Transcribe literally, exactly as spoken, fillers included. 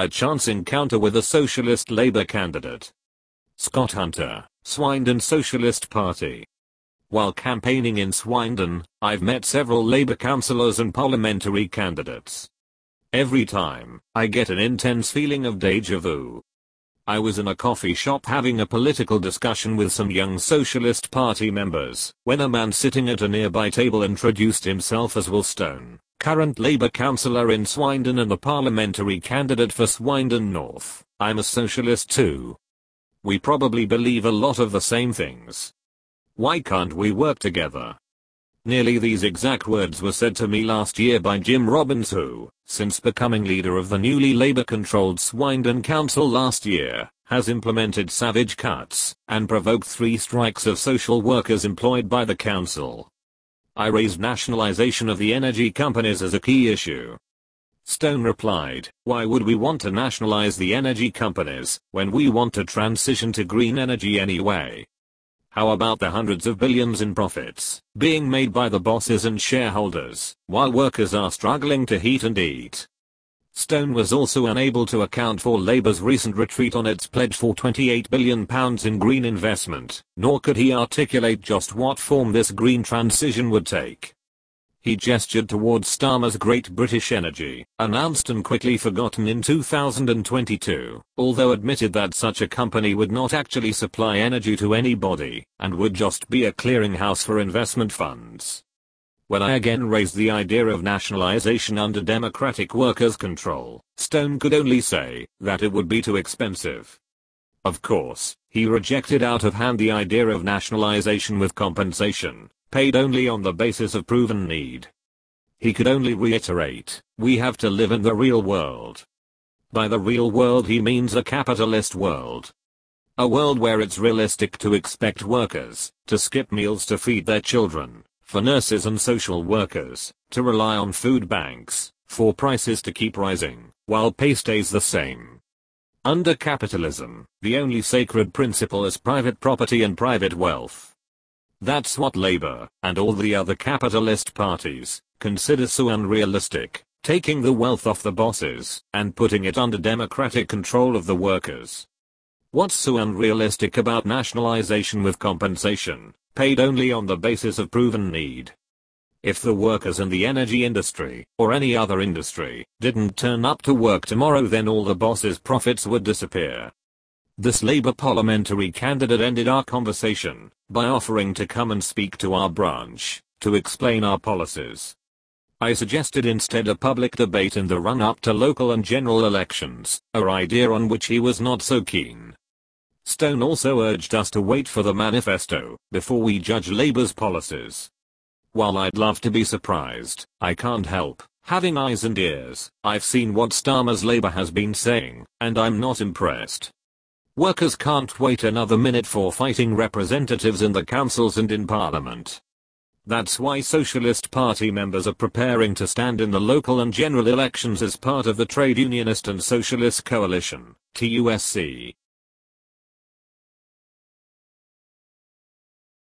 A chance encounter with a socialist Labour candidate. Scott Hunter, Swindon Socialist Party. While campaigning in Swindon, I've met several Labour councillors and parliamentary candidates. Every time, I get an intense feeling of déjà vu. I was in a coffee shop having a political discussion with some young Socialist Party members, when a man sitting at a nearby table introduced himself as Will Stone, current Labour councillor in Swindon and a parliamentary candidate for Swindon North. I'm a socialist too. We probably believe a lot of the same things. Why can't we work together? Nearly these exact words were said to me last year by Jim Robbins, who, since becoming leader of the newly Labour-controlled Swindon Council last year, has implemented savage cuts and provoked three strikes of social workers employed by the council. I raised nationalisation of the energy companies as a key issue. Stone replied, "Why would we want to nationalise the energy companies when we want to transition to green energy anyway? How about the hundreds of billions in profits being made by the bosses and shareholders while workers are struggling to heat and eat?" Stone was also unable to account for Labour's recent retreat on its pledge for twenty-eight billion pounds in green investment, nor could he articulate just what form this green transition would take. He gestured towards Starmer's Great British Energy, announced and quickly forgotten in two thousand twenty-two, although admitted that such a company would not actually supply energy to anybody, and would just be a clearinghouse for investment funds. When I again raised the idea of nationalisation under democratic workers' control, Stone could only say that it would be too expensive. Of course, he rejected out of hand the idea of nationalisation with compensation, paid only on the basis of proven need. He could only reiterate, we have to live in the real world. By the real world he means a capitalist world. A world where it's realistic to expect workers to skip meals to feed their children, for nurses and social workers to rely on food banks, for prices to keep rising, while pay stays the same. Under capitalism, the only sacred principle is private property and private wealth. That's what Labour, and all the other capitalist parties, consider so unrealistic, taking the wealth off the bosses, and putting it under democratic control of the workers. What's so unrealistic about nationalisation with compensation, paid only on the basis of proven need? If the workers in the energy industry, or any other industry, didn't turn up to work tomorrow, then all the bosses' profits would disappear. This Labour parliamentary candidate ended our conversation by offering to come and speak to our branch to explain our policies. I suggested instead a public debate in the run-up to local and general elections, an idea on which he was not so keen. Stone also urged us to wait for the manifesto before we judge Labour's policies. While I'd love to be surprised, I can't help having eyes and ears. I've seen what Starmer's Labour has been saying, and I'm not impressed. Workers can't wait another minute for fighting representatives in the councils and in Parliament. That's why Socialist Party members are preparing to stand in the local and general elections as part of the Trade Unionist and Socialist Coalition, T U S C.